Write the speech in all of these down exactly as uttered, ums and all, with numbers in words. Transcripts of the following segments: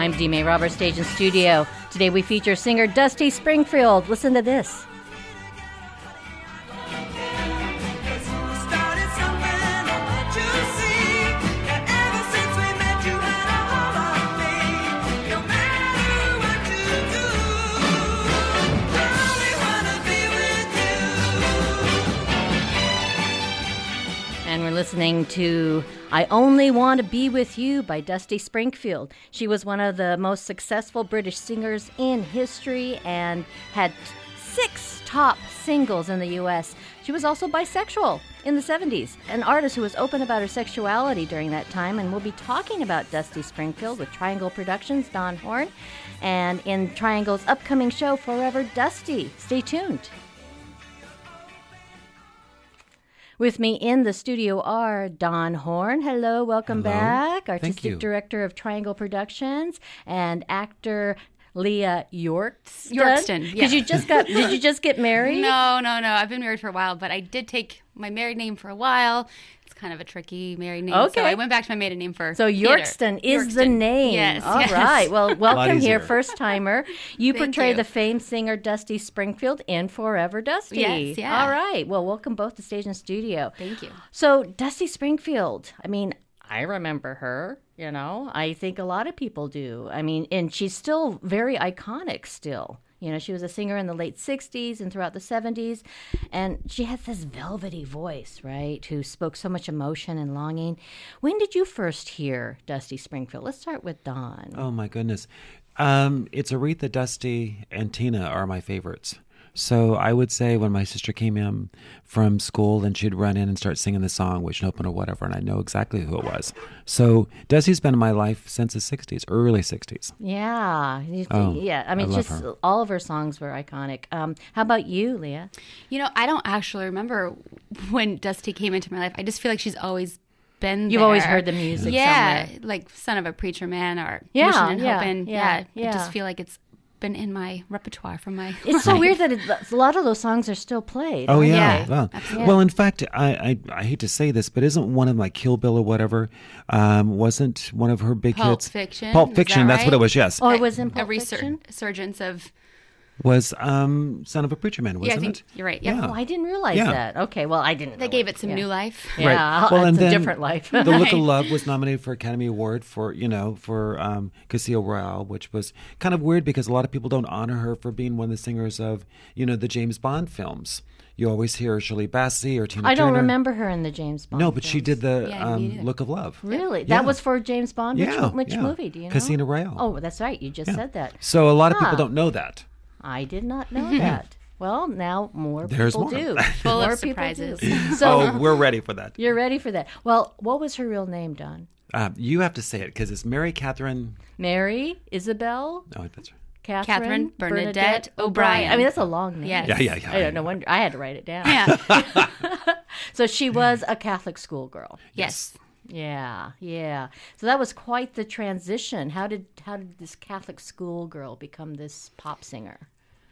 I'm Dee May Roberts, stage and studio. Today we feature singer Dusty Springfield. Listen to this. And we're listening to I Only Want to Be With You by Dusty Springfield. She was one of the most successful British singers in history and had six top singles in the U S. She was also bisexual in the seventies, an artist who was open about her sexuality during that time, and we'll be talking about Dusty Springfield with Triangle Productions' Don Horn, and in Triangle's upcoming show, Forever Dusty. Stay tuned. With me in the studio are Don Horn. Hello, welcome Hello. back. Thank Artistic you. Director of Triangle Productions, and actor Leah Yorkston. Yorkston, yeah. Because you just got, did you just get married? No, no, no. I've been married for a while, but I did take my married name for a while. It's kind of a tricky married name. Okay. So I went back to my maiden name for So Yorkston theater. is the name. Yes. All yes. right. Well, welcome here, easier. first timer. You Thank portray you. the famed singer Dusty Springfield in Forever Dusty. Yes, yeah. All right. Well, welcome both to stage and studio. Thank you. So Dusty Springfield, I mean, I remember her, you know. I think a lot of people do. I mean, and she's still very iconic still. You know, she was a singer in the late sixties and throughout the seventies. And she had this velvety voice, right, who spoke so much emotion and longing. When did you first hear Dusty Springfield? Let's start with Dawn. Oh, my goodness. Um, it's Aretha, Dusty, and Tina are my favorites. So I would say when my sister came in from school and she'd run in and start singing the song, Wish Open or whatever, and I know exactly who it was. So Dusty's been in my life since the sixties, early sixties. Yeah. You- Oh, yeah. I mean, I love just her. all of her songs were iconic. Um, how about you, Leah? You know, I don't actually remember when Dusty came into my life. I just feel like she's always been You've there. always heard the music Yeah, somewhere. like Son of a Preacher Man or Yeah, Wishing and yeah, Hoping. yeah, Yeah, yeah. I just feel like it's been in my repertoire from my It's so life. weird that it, a lot of those songs are still played. Oh, aren't yeah. they? Well, absolutely. well, in fact, I, I I hate to say this, but isn't one of like Kill Bill or whatever, um, wasn't one of her big Pulp hits? Fiction, Pulp is Fiction, that that's what it right? was, yes. Oh, it was in a Pulp resur- Fiction? resurgence of. Was um, Son of a Preacher Man, Yeah, wasn't I think it? you're right. Yeah, Oh, I didn't realize Yeah. that. Okay, well, I didn't. they know gave it some yeah. new life. Yeah, Right. Well, it's and a then different life. The Look of Love was nominated for Academy Award for, you know, for um, Casino Royale, which was kind of weird because a lot of people don't honor her for being one of the singers of, you know, the James Bond films. You always hear Shirley Bassey or Tina I don't Turner. remember her in the James Bond. No, but she films. did the Yeah, me um, neither. Look of Love. Really? Yeah. That was for James Bond? Which, Yeah, which yeah. movie? Do you know? Casino Royale. Oh, that's right. You just Yeah. said that. So a lot of Huh. people don't know that. I did not know that. Well, now more There's people more. do. Full of more people surprises. do. So Oh, we're ready for that. you're ready for that. Well, what was her real name, Don? Uh, you have to say it because it's Mary Catherine. Mary Isabel Oh, that's right. Catherine, Catherine Bernadette O'Brien. I mean, that's a long name. Yes. Yeah, yeah, yeah. I don't know. Wonder, I had to write it down. Yeah. So she was a Catholic schoolgirl. yes. Yeah, yeah. So that was quite the transition. How did how did this Catholic schoolgirl become this pop singer?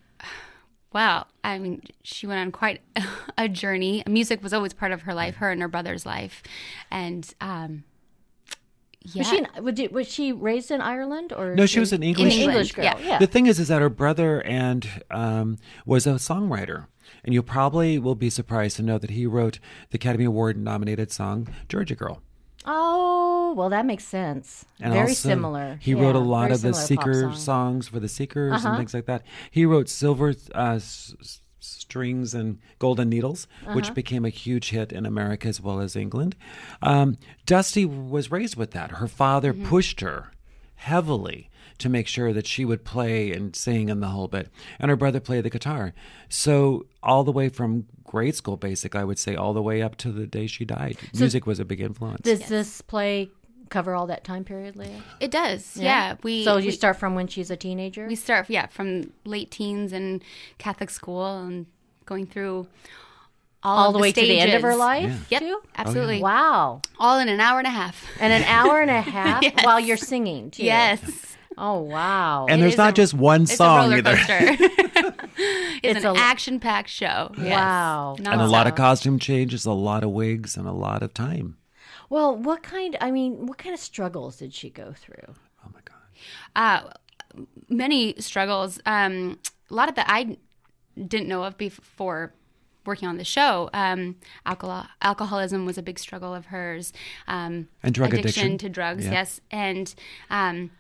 Wow. I mean, she went on quite a journey. Music was always part of her life, her and her brother's life. And, um, yeah. Was she was, it, was she raised in Ireland or No, she was an English. an England, English girl? yeah. Yeah. The thing is, is that her brother and um, was a songwriter, and you probably will be surprised to know that he wrote the Academy Award nominated song "Georgia Girl." Oh, well, that makes sense. And Very also, similar. He Yeah, wrote a lot very of the similar pop Seeker song. songs for the Seekers Uh-huh. and things like that. He wrote "Silver uh, s- s- Strings and Golden Needles," Uh-huh. which became a huge hit in America as well as England. Um, Dusty was raised with that. Her father Mm-hmm. pushed her heavily to make sure that she would play and sing and the whole bit. And her brother played the guitar. So all the way from grade school, basic, I would say, all the way up to the day she died. Music was a big influence. Does this play cover all that time period, Leah? It does. Yeah. We So you we, start from when she's a teenager? we start, yeah, from late teens and Catholic school and going through all, all of the way to the end of her stages. life? Yep, too? absolutely. Wow. All in an hour and a half. And an hour and a half Yes. while you're singing, too. Yes. Oh, wow. and It there's is not a- just one It's song a roller either. coaster. it's, It's an a- action-packed show. Yes. Wow. And a lot of Nonstop. costume changes, a lot of wigs, and a lot of time. Well, what kind, I mean, what kind of struggles did she go through? Oh my God. Uh, many struggles. Um, a lot of that I didn't know of before working on the show. Um, alcohol, alcoholism was a big struggle of hers. Um, and drug addiction. addiction to drugs, yeah. yes. And um,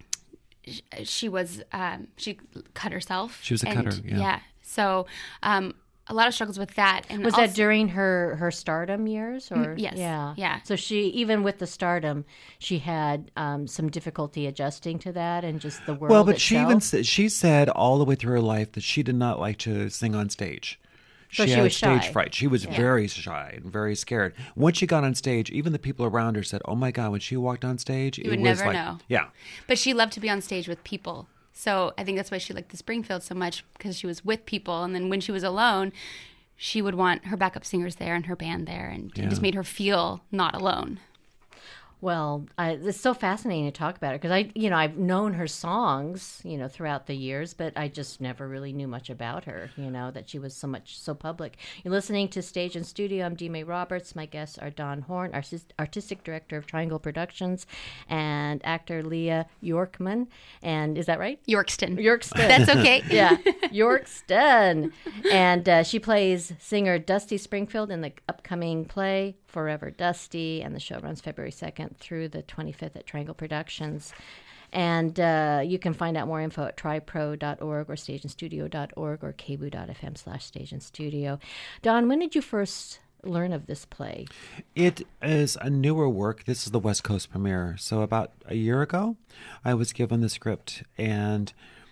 she was, um, she cut herself. She was a and, cutter, yeah. Yeah. So um, a lot of struggles with that. And was also, that during her, her stardom years? Or yes. Yeah. Yeah. So she, even with the stardom, she had um, some difficulty adjusting to that and just the world Well, but itself. she even said, she said all the way through her life that she did not like to sing on stage. So she, she had was stage shy. fright. She was Yeah. very shy and very scared. Once she got on stage, even the people around her said, "Oh my God!" When she walked on stage, You it would was never like, know. yeah, But she loved to be on stage with people. So I think that's why she liked the Springfield so much, because she was with people. And then when she was alone, she would want her backup singers there and her band there. And Yeah. it just made her feel not alone. Well, I, it's so fascinating to talk about her because I, you know, I've known her songs, you know, throughout the years, but I just never really knew much about her. You know, that she was so much so public. You're listening to Stage and Studio. I'm Dee Mae Roberts. My guests are Don Horn, artist, artistic director of Triangle Productions, and actor Leah Yorkman. And is that right? Yorkston. Yorkston. That's okay. Yeah, Yorkston. And uh, she plays singer Dusty Springfield in the upcoming play Forever Dusty, and the show runs February second through the twenty-fifth at Triangle Productions. And uh, you can find out more info at tripro dot org or stage and studio dot org or k b o dot f m slash stage and studio. Don, when did you first learn of this play? it is a newer work. This is the West Coast premiere. So about a year ago, I was given the script, and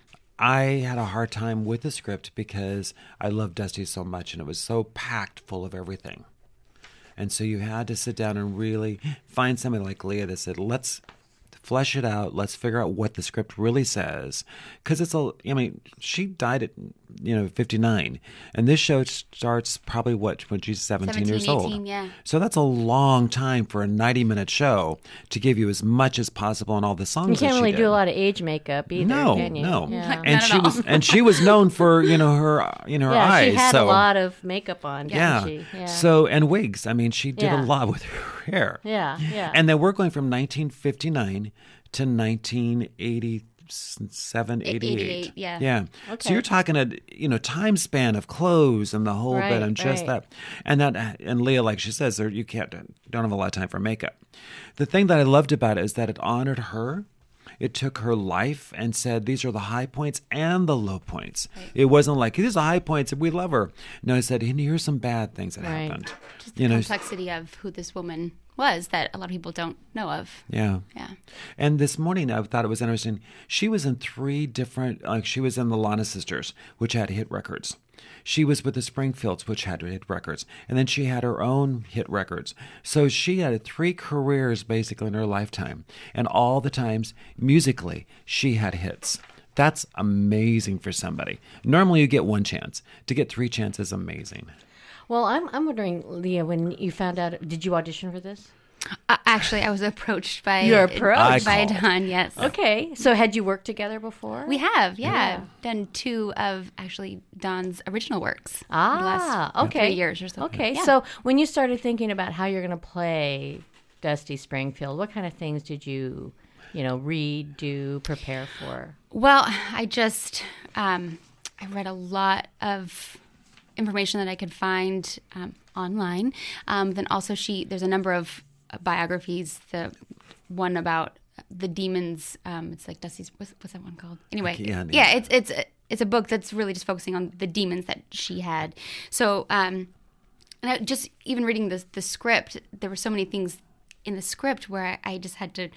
I had a hard time with the script because I love Dusty so much, and it was so packed full of everything. And so you had to sit down and really find somebody like Leah that said, let's flesh it out. Let's figure out what the script really says. Because it's a, I mean, she died at, you know, fifty-nine. And this show starts probably, what, when she's seventeen, years old. eighteen, yeah. So that's a long time for a ninety-minute show to give you as much as possible on all the songs You that can't she really did. do a lot of age makeup either, No, can you? no. Yeah. Like, And Not at she all. was and she was known for, you know, her you know her yeah, eyes. she had so a lot of makeup on, didn't yeah. she? Yeah. So and wigs. I mean, she did Yeah. a lot with her hair. yeah, yeah. And then we're going from nineteen fifty-nine to nineteen eighty-seven, eighty-eight. eighty-eight, yeah. Yeah. Okay. So you're talking a you know time span of clothes and the whole Right, bit and just right. that. And that and Leah, like she says, there you can't don't have a lot of time for makeup. The thing that I loved about it is that it honored her. It took her life and said, these are the high points and the low points. Right. It wasn't like, these are the high points and we love her. No, it said, and here's some bad things that Right. happened. Just the You know, complexity of who this woman was that a lot of people don't know of. yeah. Yeah. And this morning, I thought it was interesting. She was in three different, like she was in the Lana Sisters, which had hit records. She was with the Springfields, which had hit records. And then she had her own hit records. So she had three careers basically in her lifetime. And all the times, musically, she had hits. That's amazing for somebody. Normally you get one chance. To get three chances is amazing. Well, I'm I'm wondering, Leah, when you found out, did you audition for this? Uh, actually, I was approached by You're approached? by I called. Don. Yes. Okay, so had you worked together before? We have, yeah, Yeah. done two of actually Don's original works. the last Ah, okay. three years or so. Okay, Yeah. so when you started thinking about how you're going to play Dusty Springfield, what kind of things did you, you know, read, do, prepare for? Well, I just um, I read a lot of information that I could find um, online. Um, then also, she there's a number of biographies. The one about the demons. Um, it's like Dusty's. What's, what's that one called? Anyway, Yeah, yeah. yeah, it's it's it's a book that's really just focusing on the demons that she had. So, um, and I, just even reading the the script, there were so many things in the script where I, I just had to.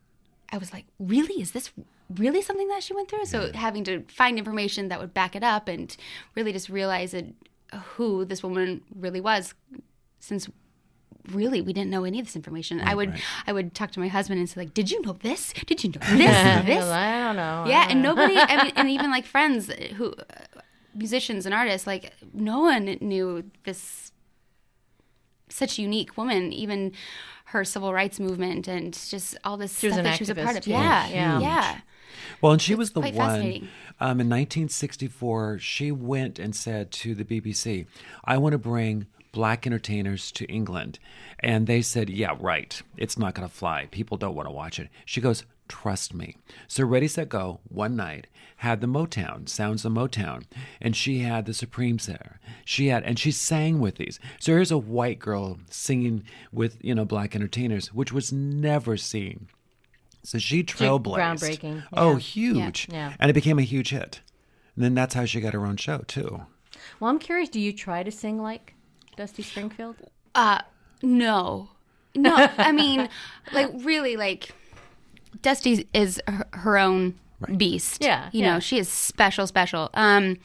I was like, really? Is this really something that she went through? So having to find information that would back it up and really just realize it, who this woman really was, since really we didn't know any of this information. I would right. I would talk to my husband and say like, did you know this? Did you know this? and this? I don't know. Yeah, and nobody. I mean, and even like friends who, uh, musicians and artists, like no one knew this. Such a unique woman, even her civil rights movement and just all this She was stuff an that she was a part activist, of. too. Yeah, Yeah. yeah. Well, and she It's was the quite one fascinating. um, in nineteen sixty-four. She went and said to the B B C, I want to bring black entertainers to England. And they said, yeah, right. It's not going to fly. People don't want to watch it. She goes, Trust me. So Ready, Set, Go, one night, had the Motown, sounds of Motown, and she had the Supremes there. She had, and she sang with these. So here's a white girl singing with, you know, black entertainers, which was never seen. So she trailblazed. Groundbreaking. Oh, Yeah. huge. Yeah. Yeah. And it became a huge hit. And then that's how she got her own show, too. Well, I'm curious, do you try to sing like Dusty Springfield? Uh, no. No, I mean, like, really, like, Dusty is her, her own Right. beast. Yeah, You yeah. know, she is special, special. Um,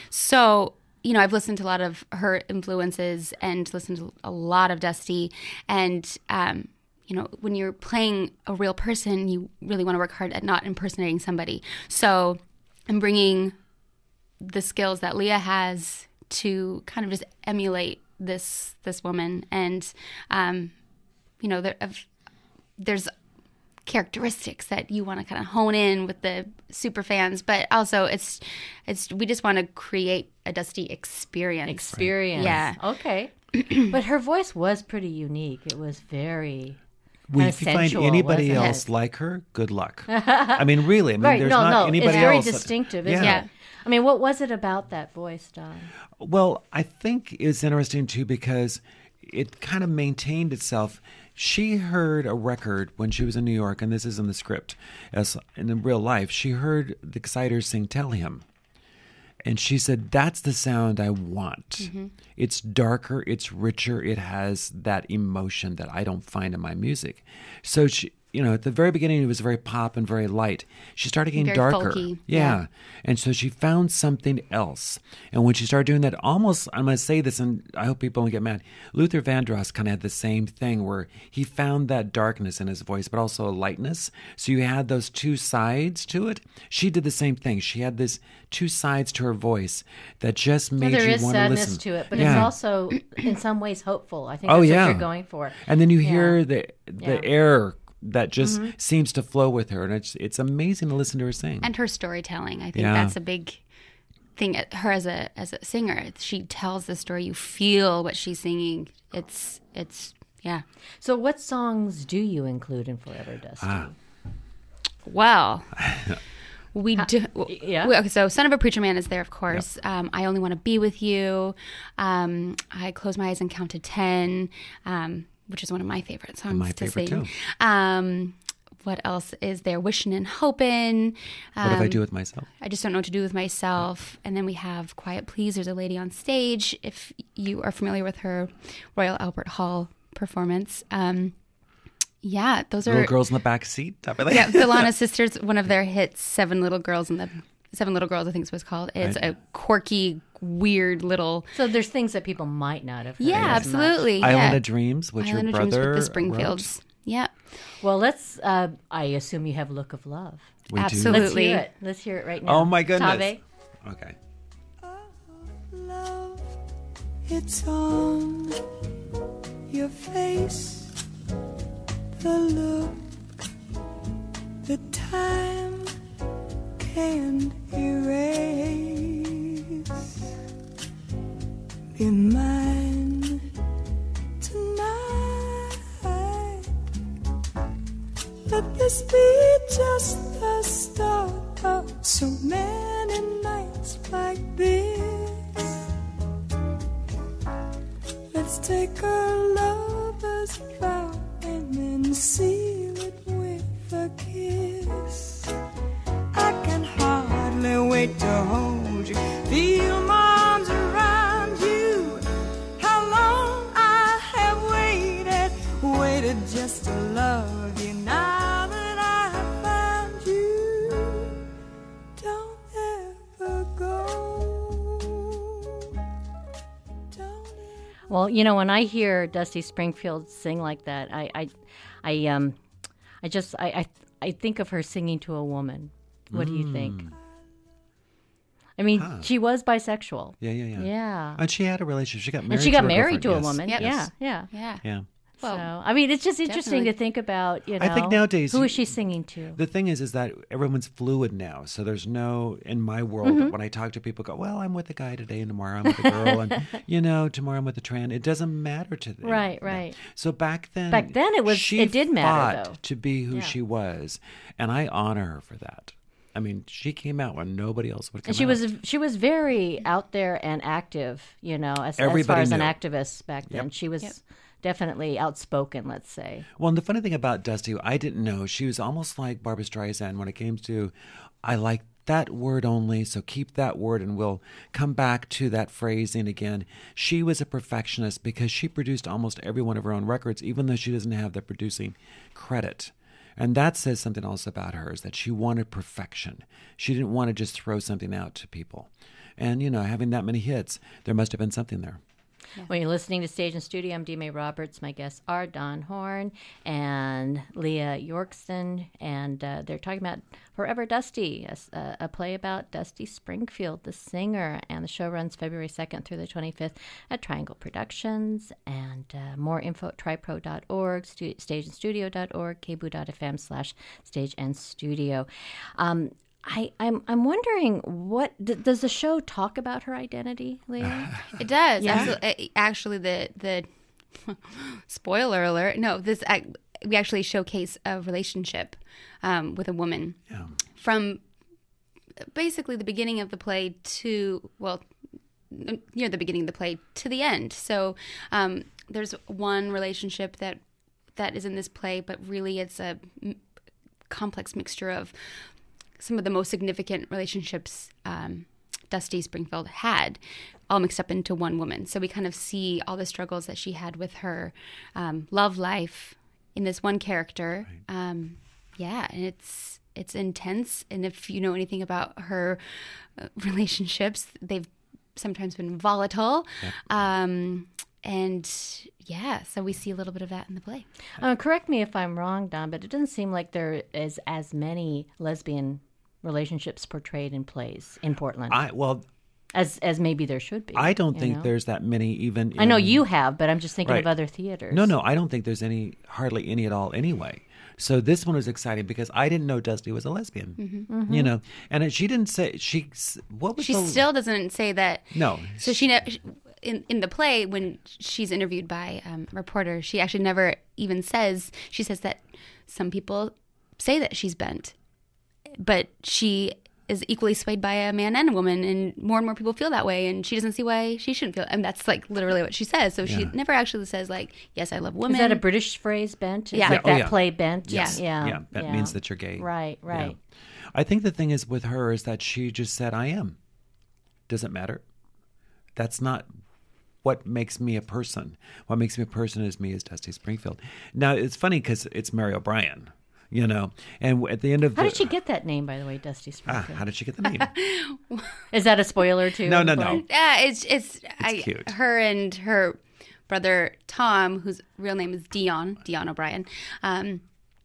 so, you know, I've listened to a lot of her influences and listened to a lot of Dusty. And, um, you know, when you're playing a real person, you really want to work hard at not impersonating somebody. So I'm bringing the skills that Leah has to kind of just emulate this this woman. And, um, you know, there, there's characteristics that you want to kind of hone in with the super fans, but also it's it's we just want to create a Dusty experience. Experience. Yeah. Okay. But her voice was pretty unique. It was very Well, kind if of you find sensual, anybody wasn't else it? like her, good luck. I mean, really. I mean, Right. there's No, not no. anybody It's very else. that- distinctive, isn't Yeah. it? I mean, what was it about that voice, Don? Well, I think it's interesting too because it kind of maintained itself. She heard a record when she was in New York, and this is in the script, as in real life. She heard the Exciters sing "Tell Him," and she said, "That's the sound I want. Mm-hmm. It's darker, it's richer, it has that emotion that I don't find in my music." So she. You know, at the very beginning, it was very pop and very light. She started getting Very darker. folky, Yeah. yeah. And so she found something else. And when she started doing that, almost, I'm going to say this, and I hope people don't get mad. Luther Vandross kind of had the same thing where he found that darkness in his voice, but also a lightness. So you had those two sides to it. She did the same thing. She had this two sides to her voice that just Well, made there you is want to sadness listen. to it, but Yeah. it's also, in some ways, hopeful. I think Oh, that's yeah. what you're going for. And then you Yeah. hear the the Yeah. air that just Mm-hmm. seems to flow with her, and it's it's amazing to listen to her sing. And her storytelling. I think Yeah. that's a big thing. Her as a as a singer, she tells the story. You feel what she's singing. It's it's yeah. So, what songs do you include in Forever Dusty? Ah. Well, we do. yeah. we- okay, so "Son of a Preacher Man" is there, of course. Um, "I Only Want to Be with You." Um, "I Close My Eyes and Count to Ten," um, which is one of my favorite songs My to favorite, sing. too. Um, what else is there? "Wishing and Hoping." What if I Um, do with myself? I just don't know what to do with myself. And then we have "Quiet Please." There's a lady on stage. If you are familiar with her Royal Albert Hall performance. Um, yeah, those are Little girls in the back seat. Type of thing. yeah, the Lana Sisters, one of their hits, Seven Little Girls in the Seven Little Girls, I think it was called. It's Right. a quirky, weird little So, there's things that people might not have heard. Yeah, as much. absolutely. Island yeah. of Dreams, which Island your of Dreams brother with the Springfields. Yeah. Well, let's, uh, I assume you have "Look of Love." We do. Absolutely. Let's hear it. Let's hear it right now. Oh, my goodness. Tave? Okay. Love, it's on your face. The look, the time can't erase. Be mine tonight. Let this be just the start of so many nights like this. Let's take a lover's vow and then seal it with a kiss. I can hardly wait to hold you, feel my arms around you. How long I have waited, waited just to love you. Now that I have found you, don't ever go. Don't ever. Well, you know, when I hear Dusty Springfield sing like that, I, I, I um, I just, I, I, I think of her singing to a woman. What do you think? I mean, Huh. she was bisexual. Yeah, yeah, yeah. Yeah. And she had a relationship. She got married. And she got to a married to a girlfriend. woman. Yes. Yeah, Yes. yeah. Yeah. Yeah. Well, so, I mean, it's just interesting definitely. to think about, you know, I think nowadays who you- is she singing to? The thing is, is that everyone's fluid now. So there's no, in my world, Mm-hmm. when I talk to people, go, well, I'm with a guy today and tomorrow I'm with a girl. And, you know, tomorrow I'm with a trans. It doesn't matter to them. Right, right. So back then, Back then it was- she it did matter, fought though. to be who Yeah. she was. And I honor her for that. I mean, she came out when nobody else would come And she out. was she was very out there and active, you know, as, as far Everybody as an knew. activist back then. Yep. She was Yep. definitely outspoken, let's say. Well, and the funny thing about Dusty, I didn't know. She was almost like Barbra Streisand when it came to, I like that word only, so keep that word and we'll come back to that phrasing again. She was a perfectionist because she produced almost every one of her own records, even though she doesn't have the producing credit. And that says something else about her, is that she wanted perfection. She didn't want to just throw something out to people. And, you know, having that many hits, there must have been something there. When you're listening to Stage and Studio, I'm Dee Mae Roberts. My guests are Don Horn and Leah Yorkston, and uh, they're talking about Forever Dusty, a, a play about Dusty Springfield, the singer. And the show runs February second through the twenty-fifth at Triangle Productions. And uh, more info at tripro dot org, stu- stage and studio dot org, k b o o dot f m slash stage and studio. Um, I, I'm I'm wondering, what d- does the show talk about her identity, Leah? It does. Yeah. Absolutely. Actually, the the spoiler alert. No, this I, we actually showcase a relationship um, with a woman Yeah. from basically the beginning of the play to well n- near the beginning of the play to the end. So um, there's one relationship that that is in this play, but really it's a m- complex mixture of some of the most significant relationships um, Dusty Springfield had, all mixed up into one woman. So we kind of see all the struggles that she had with her um, love life in this one character. Um, yeah, and it's it's intense. And if you know anything about her uh, relationships, they've sometimes been volatile. Um, and yeah, so we see a little bit of that in the play. Uh, correct me if I'm wrong, Don, but it doesn't seem like there is as many lesbian relationships portrayed in plays in Portland I well, as as maybe there should be. I don't you think know? there's that many even. I know in- you have, but I'm just thinking of Right. other theaters. No, no, I don't think there's any, hardly any at all anyway. So this one was exciting because I didn't know Dusty was a lesbian, Mm-hmm. you know, and it, she didn't say, she, what was She the, still doesn't say that. no. So she ne- in in the play when she's interviewed by um, a reporter, she actually never even says. She says that some people say that she's bent, but she is equally swayed by a man and a woman, and more and more people feel that way, and she doesn't see why she shouldn't feel. And that's like literally what she says. So she Yeah. never actually says like, "Yes, I love women." Is that a British phrase, bent? It's Yeah. like Yeah, oh, that yeah. play bent? Yes. Yeah. Yeah, that means that you're gay. Right, Yeah. right. I think the thing is with her is that she just said, I am. Doesn't matter. That's not what makes me a person. What makes me a person is me as Dusty Springfield. Now, it's funny because it's Mary O'Brien, you know, and at the end of How the... did she get that name, by the way, Dusty Ah, Springfield? how did she get the name? Is that a spoiler too? No, no, Play? no. Yeah, it's it's, I, cute. her and her brother Tom, whose real name is Dion Dion O'Brien. Um,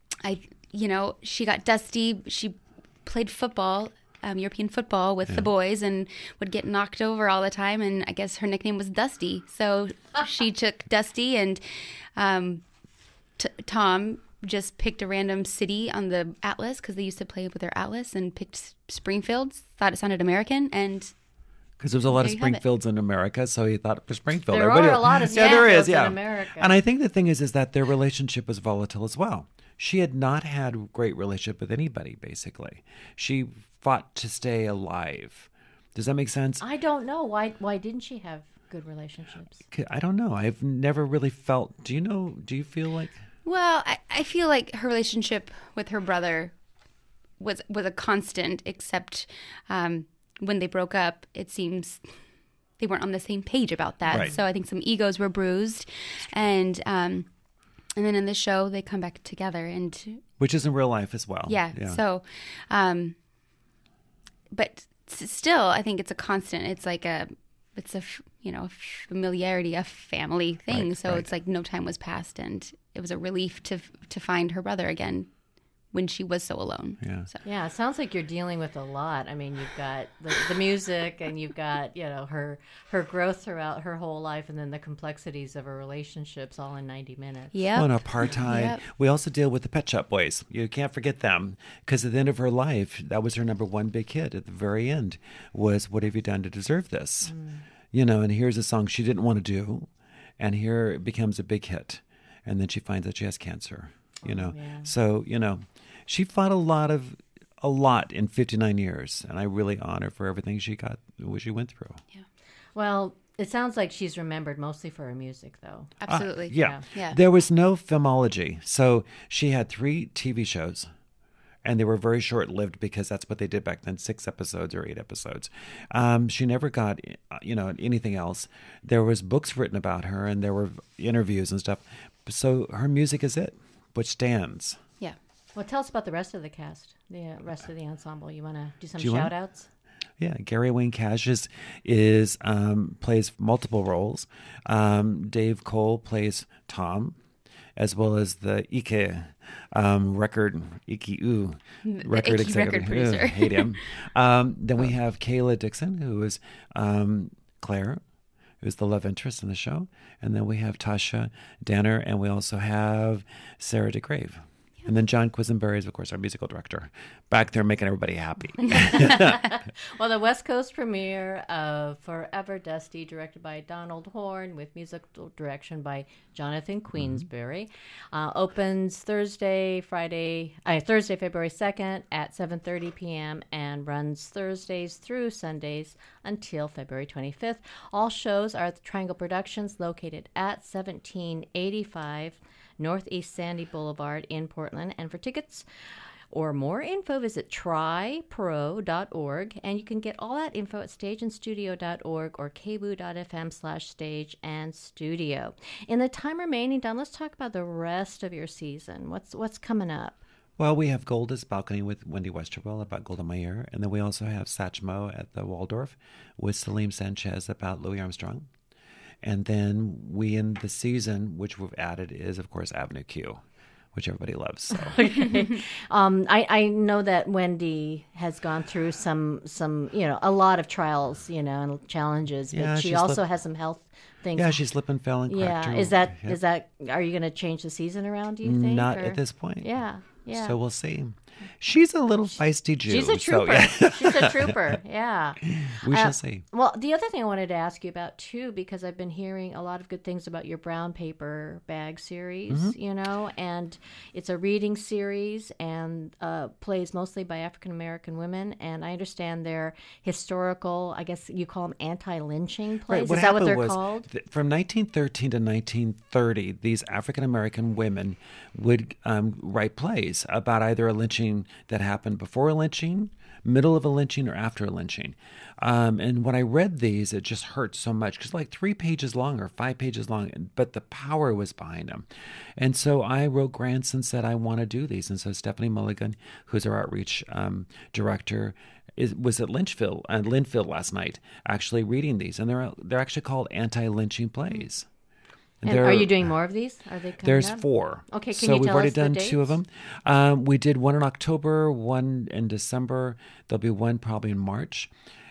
I you know she got Dusty. She played football, um, European football with the boys, and would get knocked over all the time. And I guess her nickname was Dusty. So she took Dusty, and um, t- Tom just picked a random city on the atlas because they used to play with their atlas, and picked Springfield. Thought it sounded American, and Because there's a lot of There you have it. Springfields in America, so he thought it was Springfield. There Everybody are a else- lot of yeah, there is, Springfields in yeah. America. And I think the thing is, is that their relationship was volatile as well. She had not had a great relationship with anybody, basically. She fought to stay alive. Does that make sense? I don't know. Why Why didn't she have good relationships? I don't know. I've never really felt. Do you know? Do you feel like? Well, I, I feel like her relationship with her brother was was a constant, except um, when they broke up, it seems they weren't on the same page about that. Right. So I think some egos were bruised, and um, and then in the show they come back together, and Which is in real life as well. yeah. So, um, but s- still, I think it's a constant. It's like a it's a f- you know familiarity, a family thing. Right, so right. it's like no time was passed, and it was a relief to to find her brother again when she was so alone. Yeah. So. Yeah, it sounds like you're dealing with a lot. I mean, you've got the, the music, and you've got, you know, her her growth throughout her whole life, and then the complexities of her relationships all in ninety minutes. Yeah. Oh, and apartheid. Yep. We also deal with the Pet Shop Boys. You can't forget them, because at the end of her life, that was her number one big hit. At the very end, was "What Have You Done to Deserve This?" Mm. You know, and here's a song she didn't want to do, and here it becomes a big hit, and then she finds that she has cancer. You know, oh, yeah. so you know, she fought a lot of a lot in fifty-nine years, and I really honor her for everything she got, what she went through. Yeah. Well, it sounds like she's remembered mostly for her music, though. Absolutely. Uh, yeah. yeah. Yeah. There was no filmology. So she had three T V shows, and they were very short-lived because that's what they did back then, six episodes or eight episodes. Um, she never got, you know, anything else. There was books written about her, and there were interviews and stuff. So her music is it, which stands. Yeah. Well, tell us about the rest of the cast, the uh, rest of the ensemble. You want to do some Do you wanna- shout-outs? Yeah, Gary Wayne Cash is, is um, plays multiple roles. Um, Dave Cole plays Tom, as well as the Ike um, record Ike U record Ike executive. record producer. Ugh, hate him. Um, then we have Kayla Dixon, who is um, Claire, who's the love interest in the show, and then we have Tasha Danner, and we also have Sarah DeGrave. And then John Quisenberry is, of course, our musical director, back there making everybody happy. Well, the West Coast premiere of Forever Dusty, directed by Donald Horn, with musical direction by Jonathan Queensberry, mm-hmm. uh, opens Thursday, Friday, uh, Thursday, February second at seven thirty p.m. and runs Thursdays through Sundays until February twenty-fifth. All shows are at the Triangle Productions, located at seventeen eighty-five Northeast Sandy Boulevard in Portland. And for tickets or more info, visit tri pro dot org. And you can get all that info at stage and studio dot org or k b o o dot f m slash stage and studio. In the time remaining, Don, let's talk about the rest of your season. What's what's coming up? Well, we have Golda's Balcony with Wendy Westerwelle about Golda Meir. And then we also have Satchmo at the Waldorf with Salim Sanchez about Louis Armstrong. And then we end the season, which we've added, is, of course, Avenue Q, which everybody loves. So. Okay. um, I, I know that Wendy has gone through some, some, you know, a lot of trials, you know, and challenges, but Yeah, she she also slipped- has some health things. Yeah, she slipped and fell and cracked Yeah, her. is that hip. is that? Are you going to change the season around? Do you think? Not or- at this point. Yeah, yeah. So we'll see. She's a little feisty Jew. She's a so, trooper. yeah. She's a trooper. Yeah. We Uh, shall see. Well, the other thing I wanted to ask you about too, because I've been hearing a lot of good things about your brown paper bag series, Mm-hmm. you know, and it's a reading series and uh, plays mostly by African American women. And I understand they're historical, I guess you call them anti-lynching plays. what Is that what happened they're was, called? th- From nineteen thirteen to nineteen thirty, these African American women would um, write plays about either a lynching that happened before a lynching, middle of a lynching, or after a lynching. Um, and when I read these, it just hurt so much because like three pages long or five pages long, but the power was behind them. And so I wrote grants and said, I want to do these. And so Stephanie Mulligan, who's our outreach um, director, is, was at Lynchville, uh, Linfield last night, actually reading these. And they're they're actually called anti-lynching plays. And They're- are you doing more of these? Are they coming There's up? four. Okay, can so you we've tell already us the done two of them. dates? Um, we did one in October, one in December. There'll be one probably in March,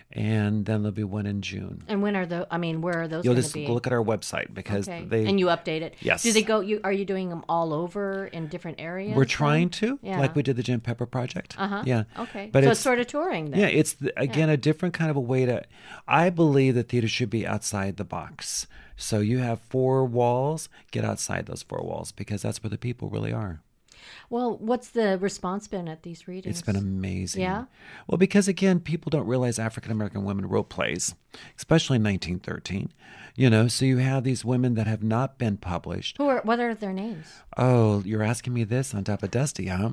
and then there'll be one in June. And when are the? I mean, where are those You'll going just to be? look at our website because Okay. they. And you update it. Yes. Do they go? You are you doing them all over in different areas? We're trying to, Yeah. like we did the Jim Pepper Project. Uh huh. Yeah. Okay. But so it's, it's sort of touring then. yeah, it's the, again a different kind of a way to. I believe that theater should be outside the box. So you have four walls. Get outside those four walls because that's where the people really are. Well, what's the response been at these readings? It's been amazing. Yeah? Well, because again, people don't realize African American women wrote plays, especially in nineteen thirteen. You know, so you have these women that have not been published. Who are? What are their names? Oh, you're asking me this on top of Dusty, huh?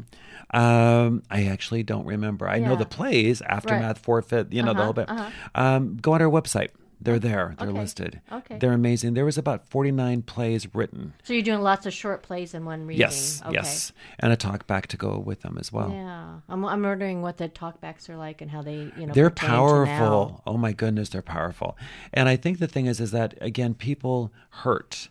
Um, I actually don't remember. I know Yeah. the plays, Aftermath, Forfeit, you know, the Uh-huh, whole bit. uh-huh. Um, go on our website. They're there. They're Okay. listed. Okay. They're amazing. There was about forty-nine plays written. So you're doing lots of short plays in one reading. Yes, Okay. yes. And a talk back to go with them as well. Yeah, I'm, I'm wondering what the talkbacks are like and how they, you know, They're pertain to powerful. now. Oh my goodness, they're powerful. And I think the thing is, is that again, people hurt,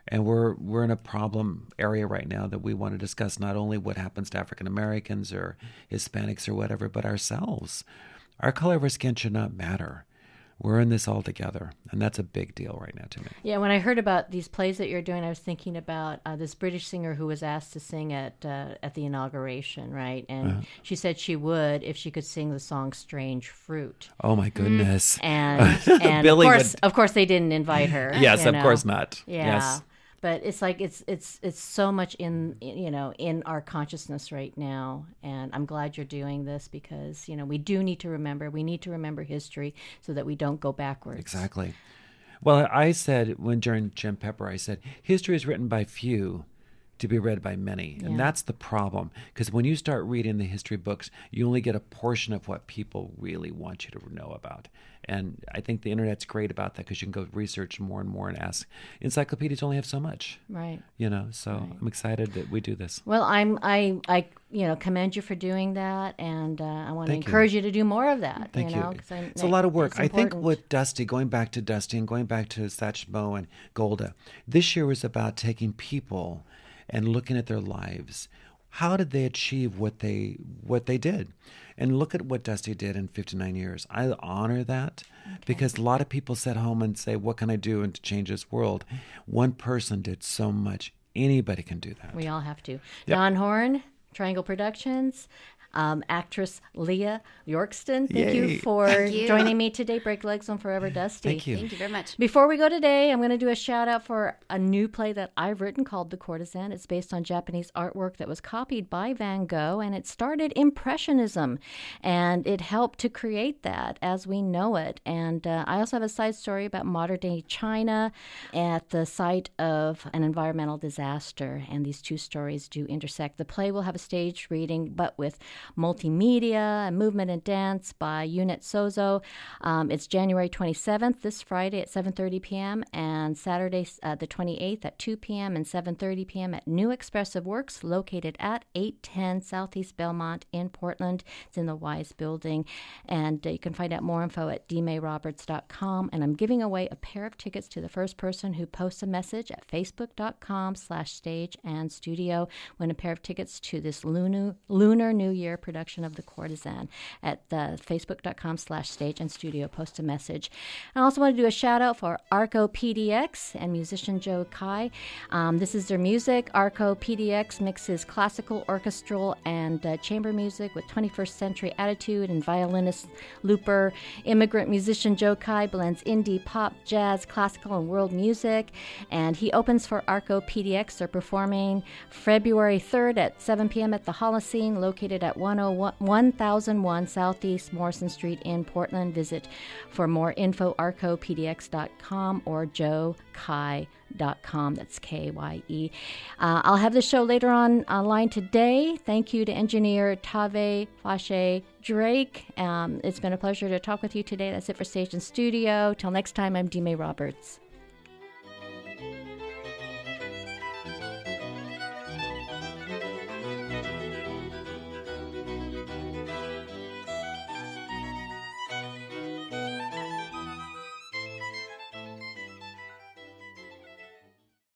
And we're we're in a problem area right now that we want to discuss not only what happens to African Americans or Hispanics or whatever, but ourselves. Our color of our skin should not matter. We're in this all together, and that's a big deal right now to me. Yeah, when I heard about these plays that you're doing, I was thinking about uh, this British singer who was asked to sing at uh, at the inauguration, right? And Uh-huh. she said she would if she could sing the song "Strange Fruit." Oh my goodness! And and Billy of course, would- of course, they didn't invite her. Yes, you of know. course not. Yeah. Yes. But it's like it's it's it's so much in you know in our consciousness right now, and I'm glad you're doing this because you know we do need to remember. We need to remember history so that we don't go backwards. Exactly. Well, I said when during Jim Pepper, I said history is written by few to be read by many, and Yeah. that's the problem. Because when you start reading the history books, you only get a portion of what people really want you to know about. And I think the internet's great about that because you can go research more and more and ask. Encyclopedias only have so much, Right. you know. So I'm excited that we do this. Well, I'm I I you know commend you for doing that, and uh, I want to Thank you. encourage you. to do more of that. Thank you. you. Know, 'cause I, It's a lot of work. it's I think important. with Dusty, going back to Dusty and going back to Satchmo and Golda, this year was about taking people and looking at their lives. How did they achieve what they what they did? And look at what Dusty did in fifty-nine years. I honor that because a lot of people sit home and say, what can I do to change this world? One person did so much. Anybody can do that. We all have to. Don Horn, Triangle Productions. Um, actress Leah Yorkston, thank you Yay. for Thank you. joining me today. Break Legs on Forever Dusty. Thank you. Thank you very much. Before we go today, I'm going to do a shout out for a new play that I've written called The Courtesan. It's based on Japanese artwork that was copied by Van Gogh, and it started Impressionism, and it helped to create that as we know it. And uh, I also have a side story about modern day China at the site of an environmental disaster, and these two stories do intersect. The play will have a stage reading, but with multimedia and movement and dance by Unit Sozo. Um, it's January twenty-seventh, this Friday at seven thirty p.m. and Saturday uh, the twenty-eighth at two p.m. and seven thirty p.m. at New Expressive Works, located at eight ten Southeast Belmont in Portland. It's in the Wise Building, and uh, you can find out more info at d may roberts dot com. And I'm giving away a pair of tickets to the first person who posts a message at facebook.com slash stage and studio. Win a pair of tickets to this Lunar, Lunar New Year production of The Courtesan at the facebook.com slash stage and studio. Post a message. I also want to do a shout out for Arco P D X and musician Joe Kai. Um, this is their music. Arco P D X mixes classical, orchestral, and uh, chamber music with twenty-first century attitude, and violinist, looper, immigrant musician Joe Kai blends indie, pop, jazz, classical, and world music. And he opens for Arco P D X. They're performing February third at seven p.m. at the Holocene, located at one thousand one Southeast Morrison Street in Portland. Visit for more info arco p d x dot com or joe kai dot com. That's K Y E. Uh, I'll have the show later on online today. Thank you to engineer Tave Fashe Drake. Um, it's been a pleasure to talk with you today. That's it for Stage and Studio. Till next time, I'm D May Roberts.